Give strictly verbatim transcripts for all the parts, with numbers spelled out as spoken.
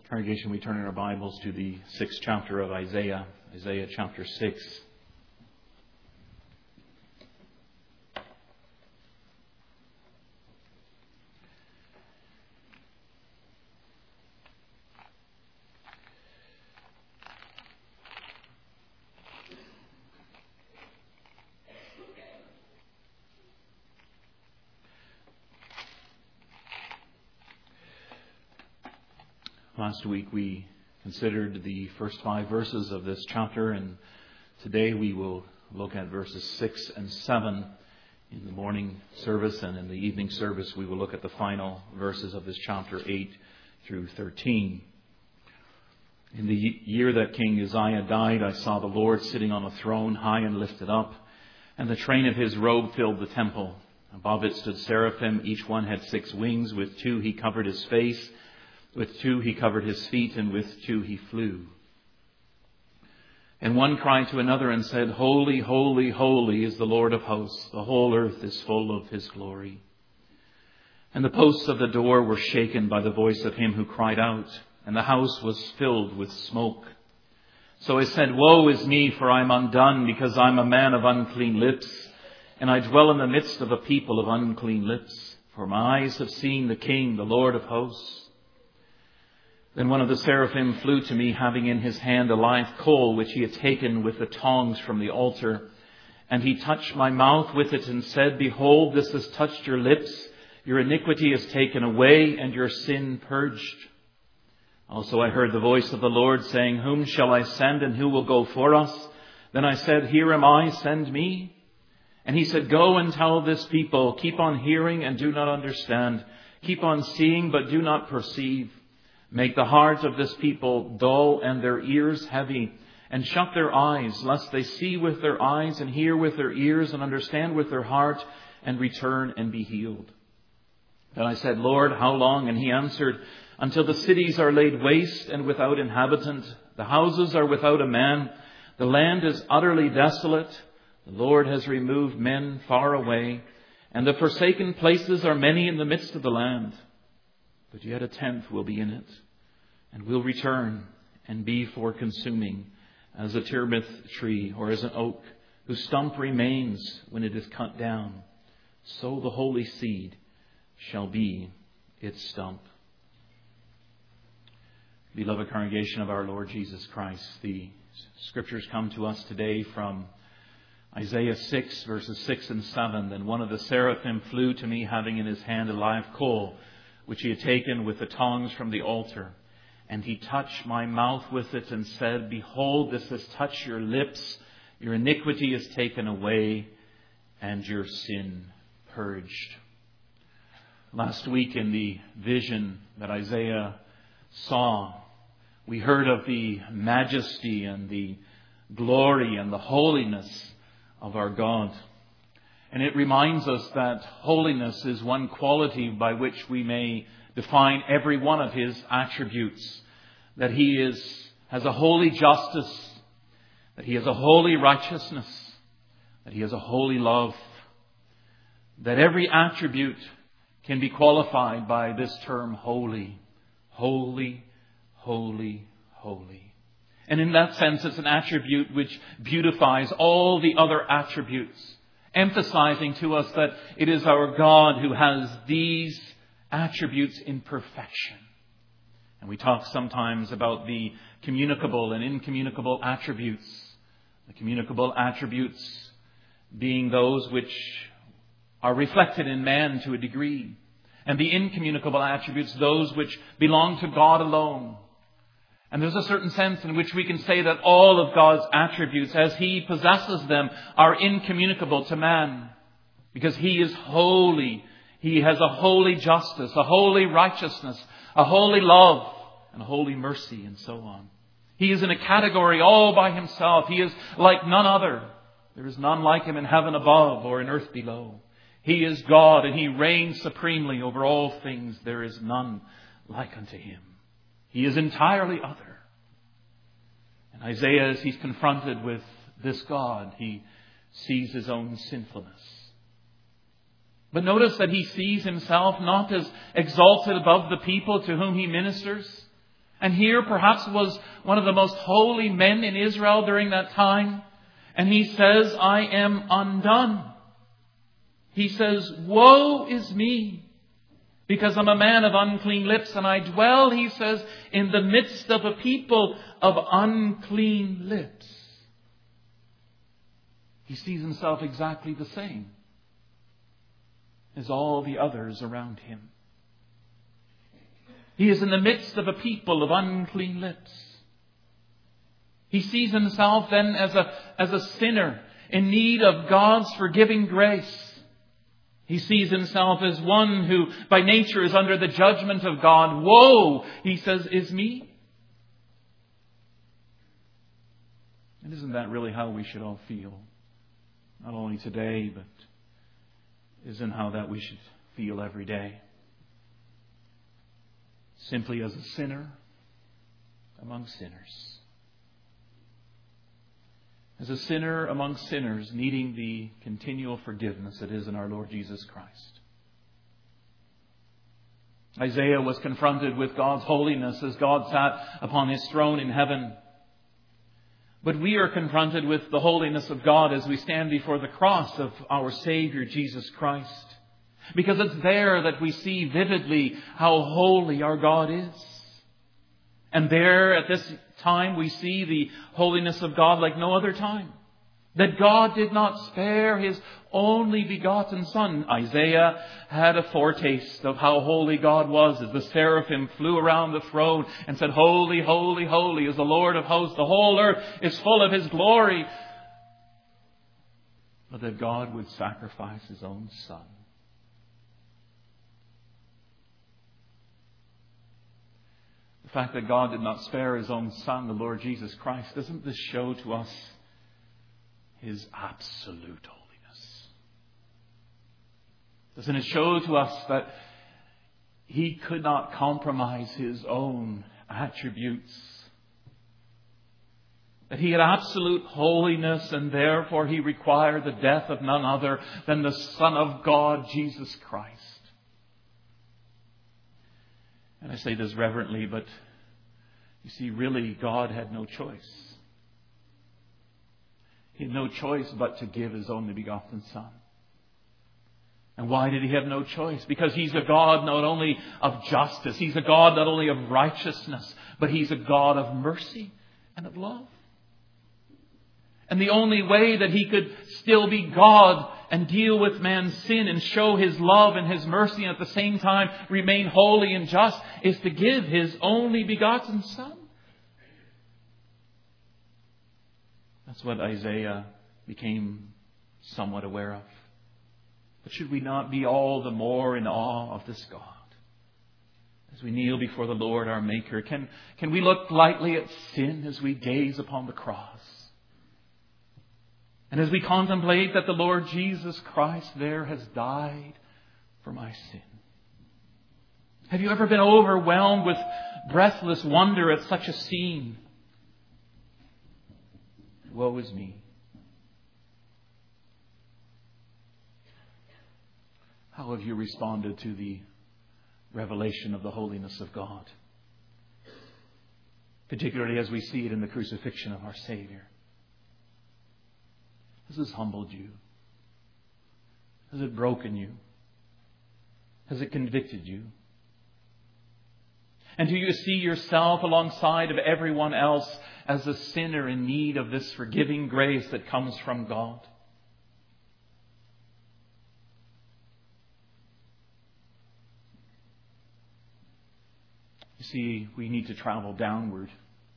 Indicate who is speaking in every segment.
Speaker 1: Congregation, we turn in our Bibles to the sixth chapter of Isaiah, Isaiah chapter six. Last week we considered the first five verses of this chapter, and today we will look at verses six and seven in the morning service, and in the evening service we will look at the final verses of this chapter, eight through thirteen. In the year that King Uzziah died, I saw the Lord sitting on a throne, high and lifted up, and the train of his robe filled the temple. Above it stood seraphim, each one had six wings. With two he covered his face, with two he covered his feet, and with two he flew. And one cried to another and said, Holy, holy, holy is the Lord of hosts. The whole earth is full of his glory. And the posts of the door were shaken by the voice of him who cried out, and the house was filled with smoke. So I said, Woe is me, for I am undone, because I am a man of unclean lips, and I dwell in the midst of a people of unclean lips. For my eyes have seen the King, the Lord of hosts. Then one of the seraphim flew to me, having in his hand a live coal, which he had taken with the tongs from the altar. And he touched my mouth with it and said, Behold, this has touched your lips. Your iniquity is taken away, and your sin purged. Also I heard the voice of the Lord saying, Whom shall I send, and who will go for us? Then I said, Here am I, send me. And he said, Go and tell this people, keep on hearing and do not understand. Keep on seeing, but do not perceive. Make the hearts of this people dull and their ears heavy, and shut their eyes, lest they see with their eyes and hear with their ears and understand with their heart and return and be healed. Then I said, Lord, how long? And he answered, Until the cities are laid waste and without inhabitant, the houses are without a man, the land is utterly desolate, the Lord has removed men far away, and the forsaken places are many in the midst of the land. But yet a tenth will be in it, and will return and be for consuming, as a terebinth tree or as an oak, whose stump remains when it is cut down. So the holy seed shall be its stump. Beloved congregation of our Lord Jesus Christ, the scriptures come to us today from Isaiah six, verses six and seven. Then one of the seraphim flew to me, having in his hand a live coal, which he had taken with the tongs from the altar. And he touched my mouth with it and said, Behold, this has touched your lips. Your iniquity is taken away, and your sin purged. Last week in the vision that Isaiah saw, we heard of the majesty and the glory and the holiness of our God. And it reminds us that holiness is one quality by which we may define every one of his attributes. That he is has a holy justice, that he has a holy righteousness, that he has a holy love. That every attribute can be qualified by this term holy. Holy, holy, holy. And in that sense, it's an attribute which beautifies all the other attributes, emphasizing to us that it is our God who has these attributes in perfection. And we talk sometimes about the communicable and incommunicable attributes. The communicable attributes being those which are reflected in man to a degree. And the incommunicable attributes, those which belong to God alone. And there's a certain sense in which we can say that all of God's attributes, as he possesses them, are incommunicable to man. Because he is holy. He has a holy justice, a holy righteousness, a holy love, and a holy mercy, and so on. He is in a category all by himself. He is like none other. There is none like him in heaven above or in earth below. He is God, and he reigns supremely over all things. There is none like unto him. He is entirely other. And Isaiah, as he's confronted with this God, he sees his own sinfulness. But notice that he sees himself not as exalted above the people to whom he ministers, And here perhaps was one of the most holy men in Israel during that time. And he says, I am undone. He says, woe is me, because I'm a man of unclean lips, and I dwell, he says, in the midst of a people of unclean lips. He sees himself exactly the same as all the others around him. He is in the midst of a people of unclean lips. He sees himself then as a, as a sinner in need of God's forgiving grace. He sees himself as one who by nature is under the judgment of God. Woe, he says, is me. And isn't that really how we should all feel? Not only today, but isn't how that we should feel every day? Simply as a sinner among sinners. As a sinner among sinners, needing the continual forgiveness that is in our Lord Jesus Christ. Isaiah was confronted with God's holiness as God sat upon his throne in heaven. But we are confronted with the holiness of God as we stand before the cross of our Savior Jesus Christ. Because it's there that we see vividly how holy our God is. And there at this time we see the holiness of God like no other time. That God did not spare His only begotten Son. Isaiah had a foretaste of how holy God was as the seraphim flew around the throne and said, holy, holy, holy is the Lord of hosts. The whole earth is full of His glory. But that God would sacrifice His own Son. The fact that God did not spare His own Son, the Lord Jesus Christ, doesn't this show to us His absolute holiness? Doesn't it show to us that He could not compromise His own attributes? That He had absolute holiness and therefore He required the death of none other than the Son of God, Jesus Christ. And I say this reverently, but you see, really, God had no choice. He had no choice but to give His only begotten Son. And why did He have no choice? Because He's a God not only of justice, He's a God not only of righteousness, but He's a God of mercy and of love. And the only way that He could still be God and deal with man's sin and show His love and His mercy and at the same time remain holy and just is to give His only begotten Son. That's what Isaiah became somewhat aware of. But should we not be all the more in awe of this God? As we kneel before the Lord our Maker, can, can we look lightly at sin as we gaze upon the cross? And as we contemplate that the Lord Jesus Christ there has died for my sin. Have you ever been overwhelmed with breathless wonder at such a scene? Woe is me. How have you responded to the revelation of the holiness of God? Particularly as we see it in the crucifixion of our Savior. Has this humbled you? Has it broken you? Has it convicted you? And do you see yourself alongside of everyone else as a sinner in need of this forgiving grace that comes from God? You see, we need to travel downward.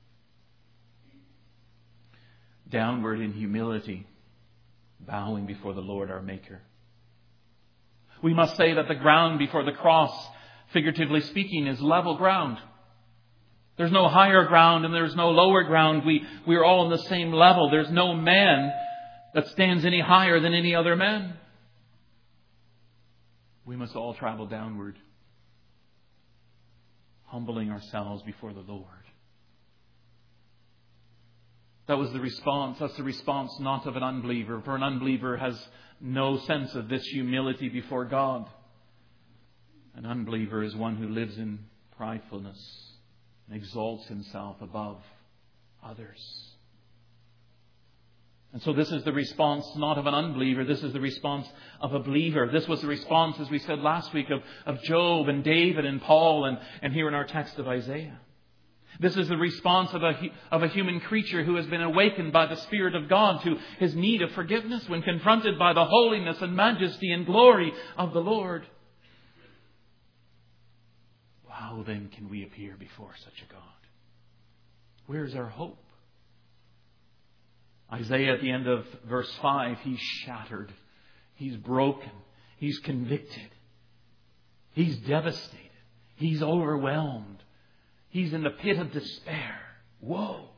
Speaker 1: Downward in humility. Bowing before the Lord our Maker. We must say that the ground before the cross, figuratively speaking, is level ground. There's no higher ground and there's no lower ground. We, we're all on the same level. There's no man that stands any higher than any other man. We must all travel downward, humbling ourselves before the Lord. That was the response. That's the response not of an unbeliever. For an unbeliever has no sense of this humility before God. An unbeliever is one who lives in pridefulness and exalts himself above others. And so this is the response not of an unbeliever. This is the response of a believer. This was the response, as we said last week, of, of Job and David and Paul and, and here in our text of Isaiah. This is the response of a, of a human creature who has been awakened by the Spirit of God to his need of forgiveness when confronted by the holiness and majesty and glory of the Lord. How then can we appear before such a God? Where is our hope? Isaiah at the end of verse five, he's shattered. He's broken. He's convicted. He's devastated. He's overwhelmed. He's in the pit of despair. Woe!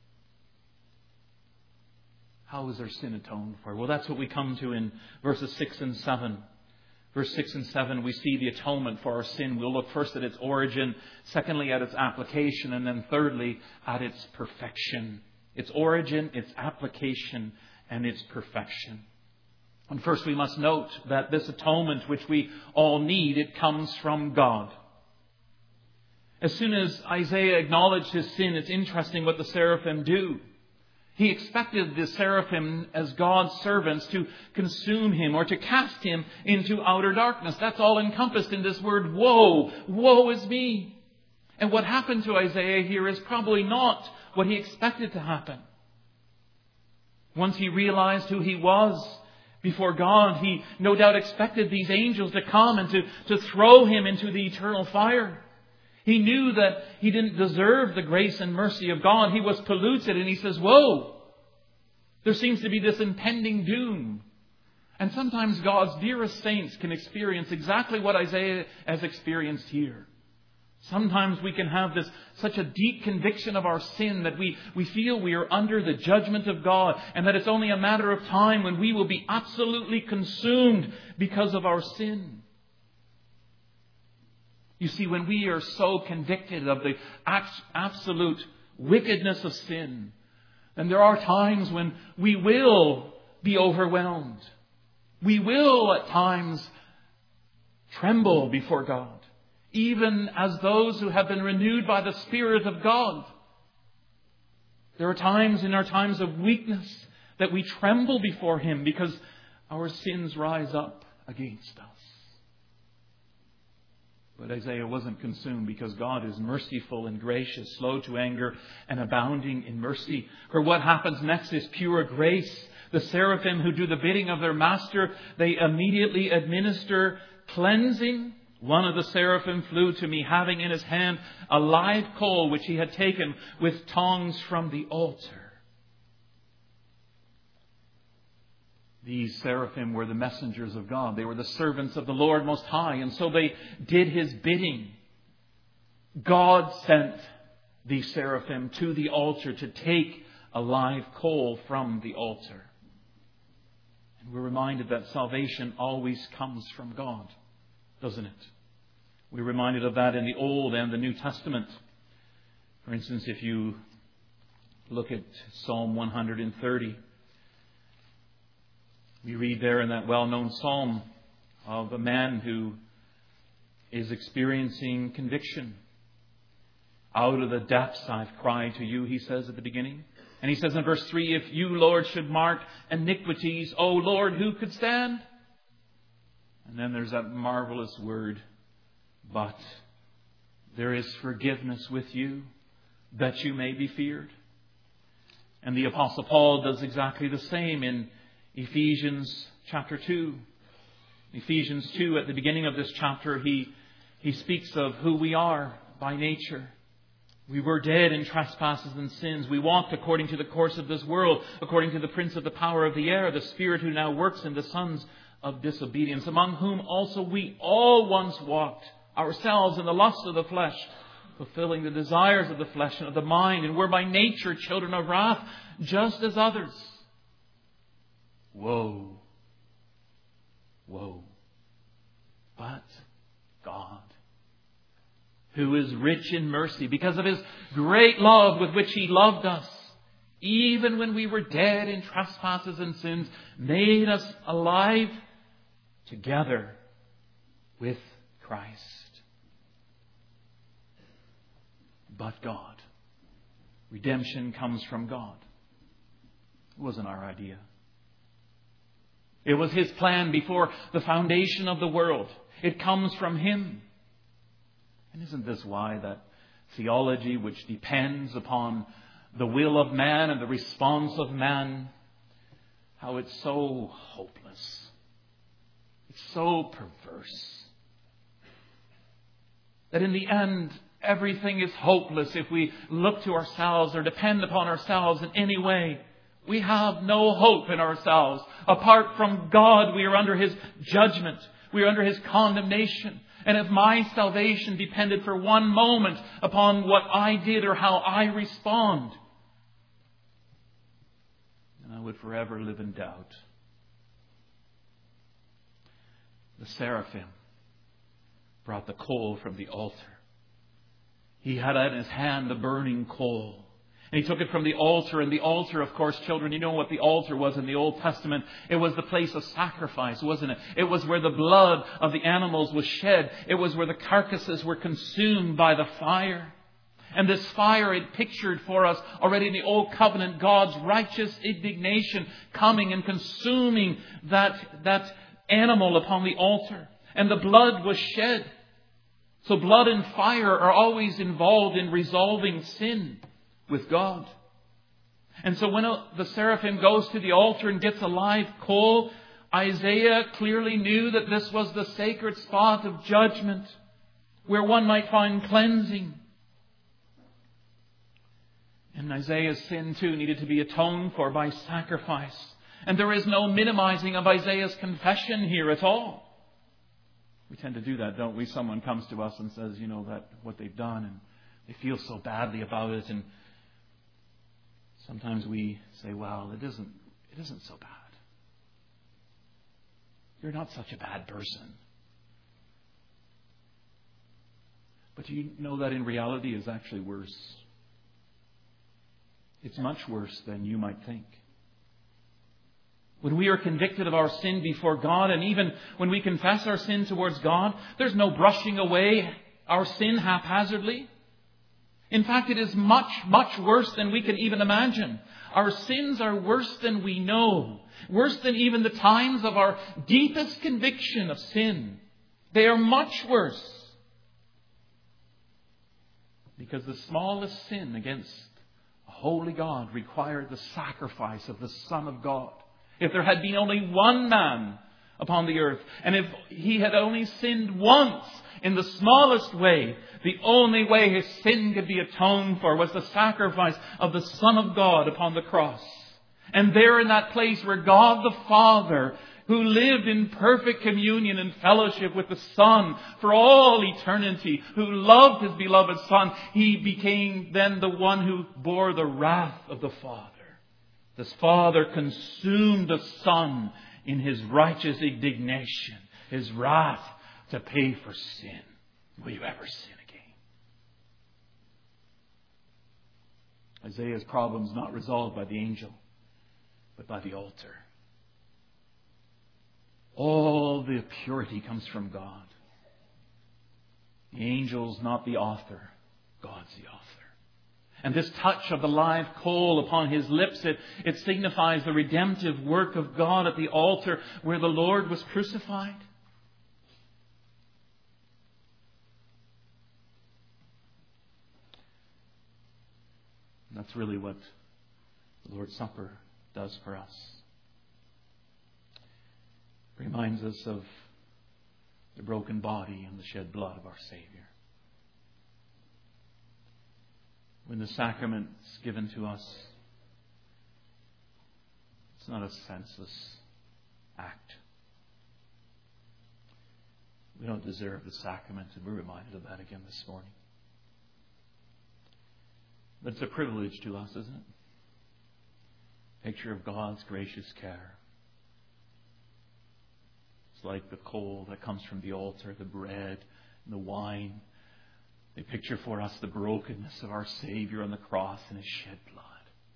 Speaker 1: How is our sin atoned for? Well, that's what we come to in verses six and seven. Verse six and seven, we see the atonement for our sin. We'll look first at its origin, secondly at its application, and then thirdly at its perfection. Its origin, its application, and its perfection. And first we must note that this atonement which we all need, it comes from God. As soon as Isaiah acknowledged his sin, it's interesting what the seraphim do. He expected the seraphim as God's servants to consume him or to cast him into outer darkness. That's all encompassed in this word, woe. Woe is me. And what happened to Isaiah here is probably not what he expected to happen. Once he realized who he was before God, he no doubt expected these angels to come and to, to throw him into the eternal fire. He knew that he didn't deserve the grace and mercy of God. He was polluted, and he says, whoa, there seems to be this impending doom. And sometimes God's dearest saints can experience exactly what Isaiah has experienced here. Sometimes we can have this such a deep conviction of our sin that we, we feel we are under the judgment of God, and that it's only a matter of time when we will be absolutely consumed because of our sin. You see, when we are so convicted of the absolute wickedness of sin, then there are times when we will be overwhelmed. We will at times tremble before God, even as those who have been renewed by the Spirit of God. There are times in our times of weakness that we tremble before Him because our sins rise up against us. But Isaiah wasn't consumed because God is merciful and gracious, slow to anger and abounding in mercy. For what happens next is pure grace. The seraphim who do the bidding of their master, they immediately administer cleansing. One of the seraphim flew to me, having in his hand a live coal which he had taken with tongs from the altar. These seraphim were the messengers of God. They were the servants of the Lord Most High. And so they did His bidding. God sent these seraphim to the altar to take a live coal from the altar. And we're reminded that salvation always comes from God, doesn't it? We're reminded of that in the Old and the New Testament. For instance, if you look at Psalm one hundred thirty, we read there in that well-known psalm of a man who is experiencing conviction. Out of the depths I've cried to you, he says at the beginning. And he says in verse three, if you, Lord, should mark iniquities, O Lord, who could stand? And then there's that marvelous word, but there is forgiveness with you, that you may be feared. And the Apostle Paul does exactly the same in Ephesians chapter two. Ephesians two, at the beginning of this chapter, he, he speaks of who we are by nature. We were dead in trespasses and sins. We walked according to the course of this world, according to the prince of the power of the air, the spirit who now works in the sons of disobedience, among whom also we all once walked, ourselves in the lust of the flesh, fulfilling the desires of the flesh and of the mind, and were by nature children of wrath, just as others. Woe, woe. But God, who is rich in mercy, because of His great love with which He loved us, even when we were dead in trespasses and sins, made us alive together with Christ. but God. Redemption comes from God. It wasn't our idea. It was His plan before the foundation of the world. It comes from Him. And isn't this why that theology which depends upon the will of man and the response of man, how it's so hopeless. It's so perverse. That in the end, everything is hopeless if we look to ourselves or depend upon ourselves in any way. We have no hope in ourselves. Apart from God, we are under His judgment. We are under His condemnation. And if my salvation depended for one moment upon what I did or how I respond, then I would forever live in doubt. The seraphim brought the coal from the altar. He had in his hand the burning coal. And he took it from the altar. And the altar, of course, children, you know what the altar was in the Old Testament. It was the place of sacrifice, wasn't it? It was where the blood of the animals was shed. It was where the carcasses were consumed by the fire. And this fire, it pictured for us already in the Old Covenant, God's righteous indignation coming and consuming that, that animal upon the altar. And the blood was shed. So blood and fire are always involved in resolving sin with God. And so when the seraphim goes to the altar and gets a live coal, Isaiah clearly knew that this was the sacred spot of judgment where one might find cleansing. And Isaiah's sin too needed to be atoned for by sacrifice. And there is no minimizing of Isaiah's confession here at all. We tend to do that, don't we? Someone comes to us and says, you know, that what they've done, and they feel so badly about it. And sometimes we say, well, it isn't, it isn't so bad. You're not such a bad person. But you know that in reality is actually worse. It's much worse than you might think. When we are convicted of our sin before God, and even when we confess our sin towards God, there's no brushing away our sin haphazardly. In fact, it is much, much worse than we can even imagine. Our sins are worse than we know. Worse than even the times of our deepest conviction of sin. They are much worse. Because the smallest sin against a holy God required the sacrifice of the Son of God. If there had been only one man upon the earth, and if he had only sinned once in the smallest way, the only way his sin could be atoned for was the sacrifice of the Son of God upon the cross. And there in that place where God the Father, who lived in perfect communion and fellowship with the Son for all eternity, who loved His beloved Son, He became then the one who bore the wrath of the Father. This Father consumed the Son in His righteous indignation, His wrath to pay for sin. Will you ever sin again? Isaiah's problem is not resolved by the angel, but by the altar. All the purity comes from God. The angel's not the author. God's the author. And this touch of the live coal upon his lips, it, it signifies the redemptive work of God at the altar where the Lord was crucified. And that's really what the Lord's Supper does for us. It reminds us of the broken body and the shed blood of our Savior. When the sacrament's given to us, it's not a senseless act. We don't deserve the sacrament, and we're reminded of that again this morning. But it's a privilege to us, isn't it? Picture of God's gracious care. It's like the coal that comes from the altar, the bread, and the wine. They picture for us the brokenness of our Savior on the cross and His shed blood.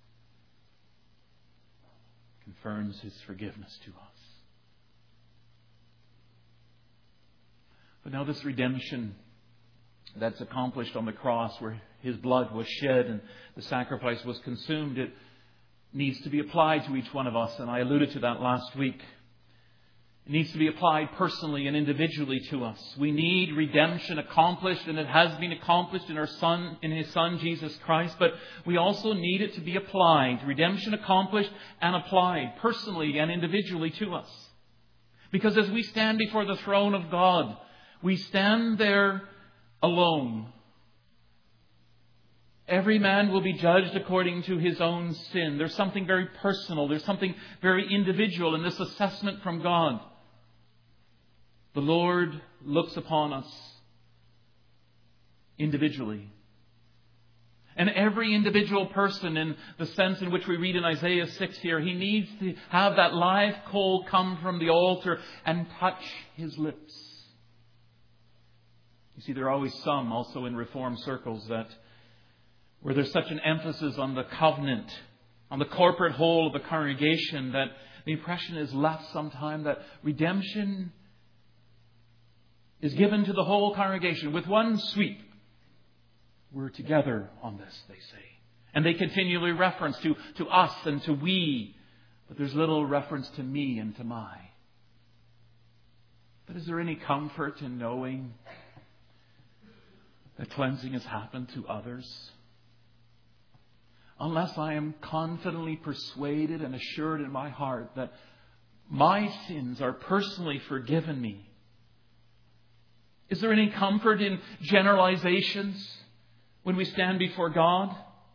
Speaker 1: Confirms His forgiveness to us. But now this redemption that's accomplished on the cross where His blood was shed and the sacrifice was consumed, it needs to be applied to each one of us. And I alluded to that last week. It needs to be applied personally and individually to us. We need redemption accomplished, and it has been accomplished in our Son, in His Son, Jesus Christ. But we also need it to be applied. Redemption accomplished and applied personally and individually to us. Because as we stand before the throne of God, we stand there alone. Every man will be judged according to his own sin. There's something very personal. There's something very individual in this assessment from God. The Lord looks upon us individually. And every individual person, in the sense in which we read in Isaiah six here, he needs to have that live coal come from the altar and touch his lips. You see, there are always some also in Reformed circles that where there's such an emphasis on the covenant, on the corporate whole of the congregation, that the impression is left sometime that redemption is given to the whole congregation with one sweep. We're together on this, they say. And they continually reference to, to us and to we, but there's little reference to me and to my. But is there any comfort in knowing that cleansing has happened to others? Unless I am confidently persuaded and assured in my heart that my sins are personally forgiven me. Is there any comfort in generalizations when we stand before God?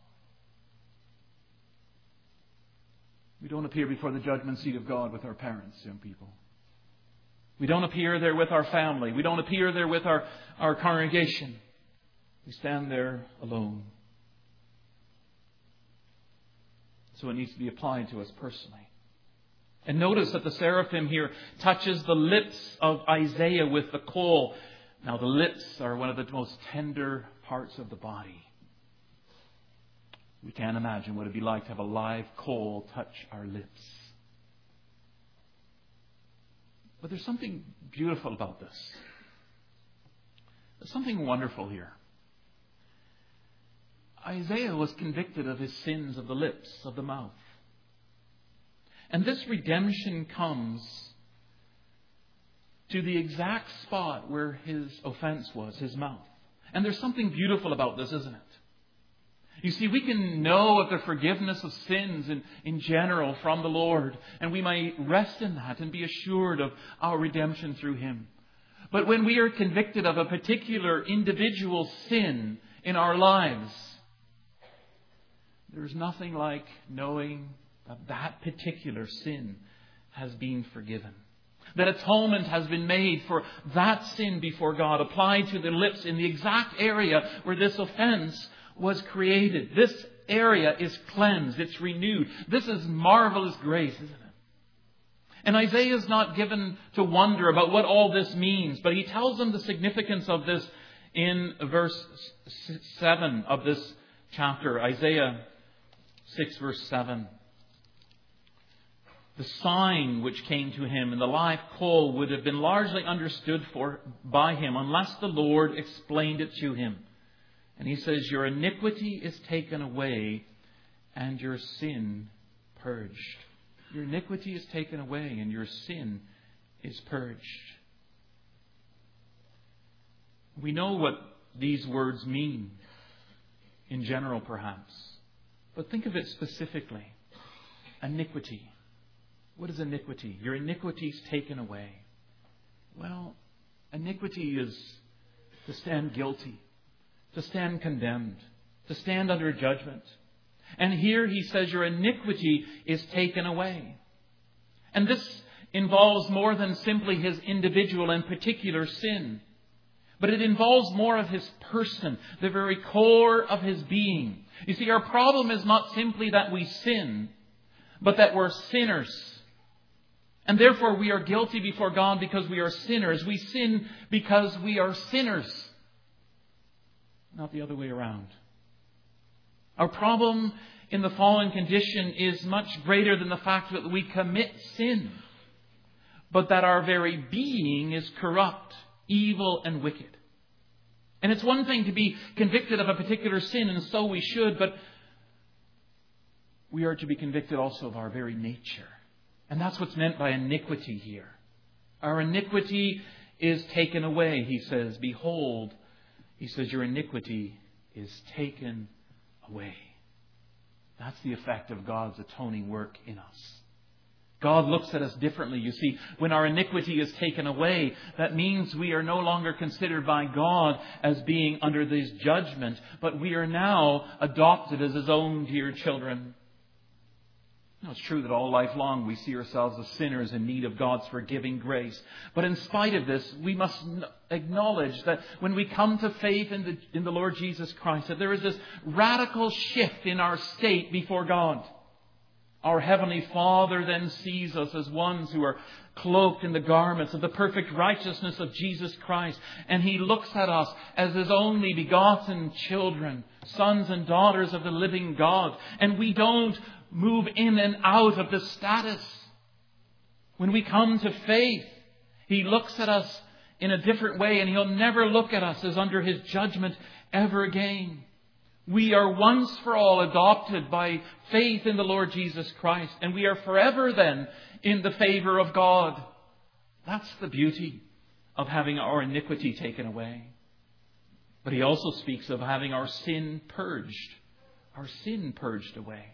Speaker 1: We don't appear before the judgment seat of God with our parents, young people. We don't appear there with our family. We don't appear there with our, our congregation. We stand there alone. So it needs to be applied to us personally. And notice that the seraphim here touches the lips of Isaiah with the coal. Now, the lips are one of the most tender parts of the body. We can't imagine what it would be like to have a live coal touch our lips. But there's something beautiful about this. There's something wonderful here. Isaiah was convicted of his sins of the lips, of the mouth. And this redemption comes to the exact spot where his offense was, his mouth. And there's something beautiful about this, isn't it? You see, we can know of the forgiveness of sins in, in general from the Lord, and we might rest in that and be assured of our redemption through Him. But when we are convicted of a particular individual sin in our lives, there's nothing like knowing that that particular sin has been forgiven. That atonement has been made for that sin before God, applied to the lips in the exact area where this offense was created. This area is cleansed. It's renewed. This is marvelous grace, isn't it? And Isaiah is not given to wonder about what all this means, but he tells them the significance of this in verse seven of this chapter. Isaiah six verse seven. The sign which came to him in the live coal would have been largely understood for by him unless the Lord explained it to him. And he says, your iniquity is taken away and your sin purged. Your iniquity is taken away and your sin is purged. We know what these words mean in general, perhaps. But think of it specifically. Iniquity. What is iniquity? Your iniquity is taken away. Well, iniquity is to stand guilty, to stand condemned, to stand under judgment. And here he says your iniquity is taken away. And this involves more than simply his individual and particular sin. But it involves more of his person, the very core of his being. You see, our problem is not simply that we sin, but that we're sinners. And therefore we are guilty before God because we are sinners. We sin because we are sinners. Not the other way around. Our problem in the fallen condition is much greater than the fact that we commit sin, but that our very being is corrupt, evil, and wicked. And it's one thing to be convicted of a particular sin, and so we should, but we are to be convicted also of our very nature. And that's what's meant by iniquity here. Our iniquity is taken away, he says. Behold, he says, your iniquity is taken away. That's the effect of God's atoning work in us. God looks at us differently. You see, when our iniquity is taken away, that means we are no longer considered by God as being under His judgment, but we are now adopted as His own dear children. Now, it's true that all life long we see ourselves as sinners in need of God's forgiving grace. But in spite of this, we must acknowledge that when we come to faith in the, in the Lord Jesus Christ, that there is this radical shift in our state before God. Our Heavenly Father then sees us as ones who are cloaked in the garments of the perfect righteousness of Jesus Christ. And He looks at us as His only begotten children, sons and daughters of the living God. And we don't move in and out of the status. When we come to faith, He looks at us in a different way, and He'll never look at us as under His judgment ever again. We are once for all adopted by faith in the Lord Jesus Christ, and we are forever then in the favor of God. That's the beauty of having our iniquity taken away. But He also speaks of having our sin purged, our sin purged away.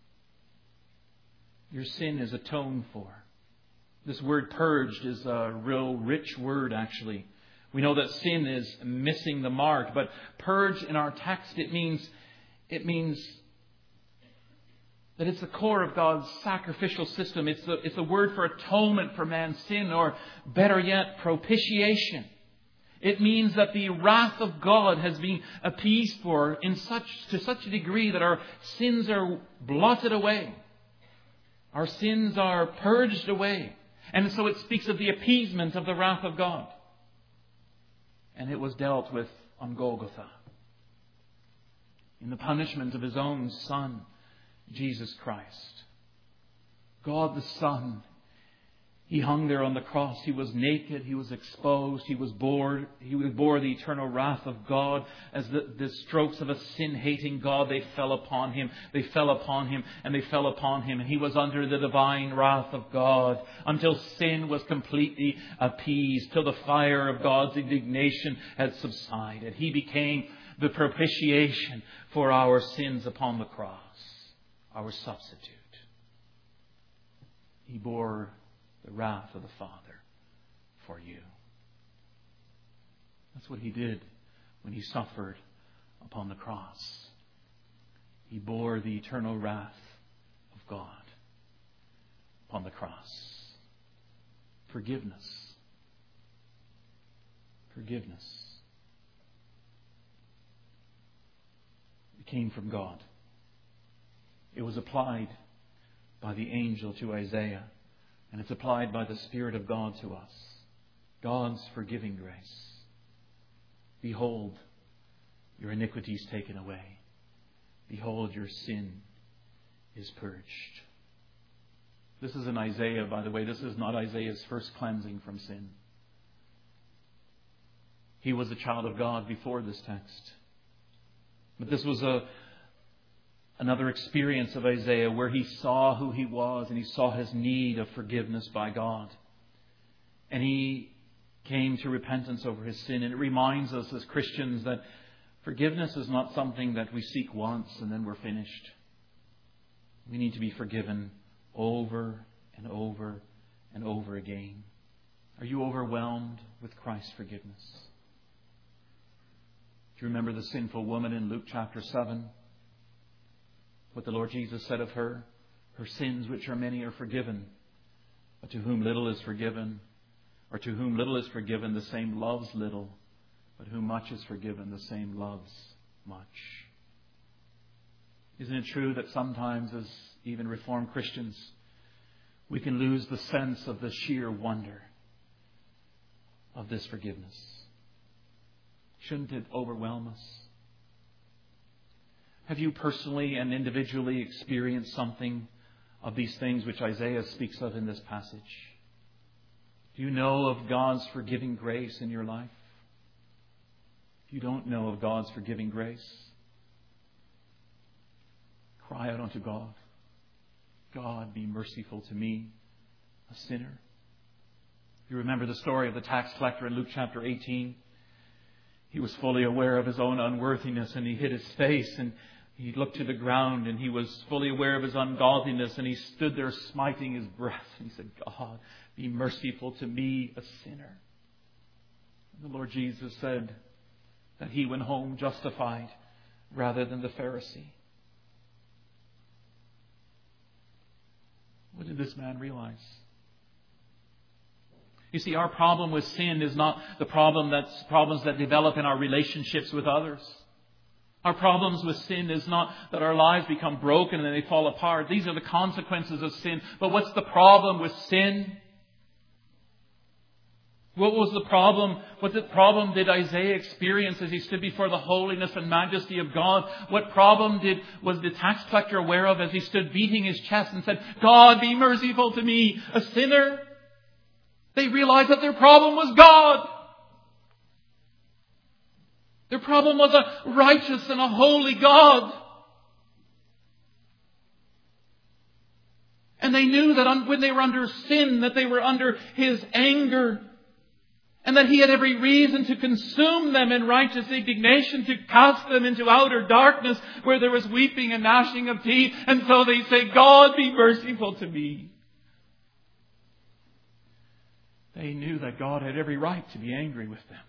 Speaker 1: Your sin is atoned for. This word purged is a real rich word, actually. We know that sin is missing the mark, but purge in our text, it means, it means that it's the core of God's sacrificial system. It's the, it's a word for atonement for man's sin, or better yet, propitiation. It means that the wrath of God has been appeased for in such, to such a degree that our sins are blotted away. Our sins are purged away. And so it speaks of the appeasement of the wrath of God. And it was dealt with on Golgotha, in the punishment of His own Son, Jesus Christ. God the Son, He hung there on the cross. He was naked. He was exposed. He was bore, he bore the eternal wrath of God. As the, the strokes of a sin-hating God, they fell upon Him. They fell upon Him and they fell upon Him. And He was under the divine wrath of God until sin was completely appeased, till the fire of God's indignation had subsided. He became the propitiation for our sins upon the cross, our substitute. He bore the wrath of the Father for you. That's what He did when He suffered upon the cross. He bore the eternal wrath of God upon the cross. Forgiveness. Forgiveness. It came from God. It was applied by the angel to Isaiah. And it's applied by the Spirit of God to us. God's forgiving grace. Behold, your iniquity is taken away. Behold, your sin is purged. This is in Isaiah, by the way. This is not Isaiah's first cleansing from sin. He was a child of God before this text. But this was a Another experience of Isaiah where he saw who he was and he saw his need of forgiveness by God. And he came to repentance over his sin. And it reminds us as Christians that forgiveness is not something that we seek once and then we're finished. We need to be forgiven over and over and over again. Are you overwhelmed with Christ's forgiveness? Do you remember the sinful woman in Luke chapter seven? What the Lord Jesus said of her, her sins which are many are forgiven, but to whom little is forgiven, or to whom little is forgiven, the same loves little, but whom much is forgiven, the same loves much. Isn't it true that sometimes as even Reformed Christians, we can lose the sense of the sheer wonder of this forgiveness? Shouldn't it overwhelm us? Have you personally and individually experienced something of these things which Isaiah speaks of in this passage? Do you know of God's forgiving grace in your life? If you don't know of God's forgiving grace, cry out unto God. God, be merciful to me, a sinner. You remember the story of the tax collector in Luke chapter eighteen. He was fully aware of his own unworthiness, and he hid his face, and he looked to the ground, and he was fully aware of his ungodliness, and he stood there smiting his breast, and he said, God, be merciful to me, a sinner. And the Lord Jesus said that he went home justified rather than the Pharisee. What did this man realize? You see, our problem with sin is not the problem that's problems that develop in our relationships with others. Our problems with sin is not that our lives become broken and they fall apart. These are the consequences of sin. But what's the problem with sin? What was the problem? What the problem did Isaiah experience as he stood before the holiness and majesty of God? What problem did was the tax collector aware of as he stood beating his chest and said, God, be merciful to me, a sinner? They realized that their problem was God. Their problem was a righteous and a holy God. And they knew that when they were under sin, that they were under His anger. And that He had every reason to consume them in righteous indignation, to cast them into outer darkness where there was weeping and gnashing of teeth. And so they say, God, be merciful to me. They knew that God had every right to be angry with them.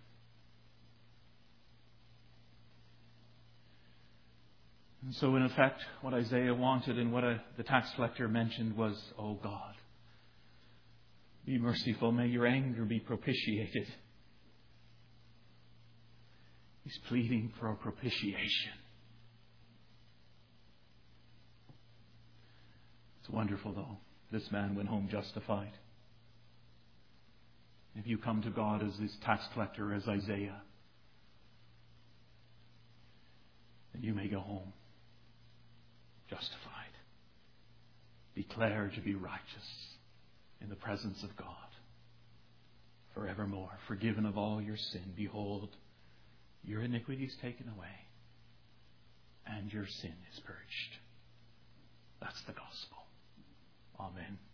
Speaker 1: And so in effect, what Isaiah wanted and what a, the tax collector mentioned was, oh God, be merciful. May your anger be propitiated. He's pleading for a propitiation. It's wonderful though. This man went home justified. If you come to God as this tax collector, as Isaiah, then you may go home justified, declared to be righteous in the presence of God forevermore, forgiven of all your sin. Behold, your iniquity is taken away and your sin is purged. That's the gospel. Amen.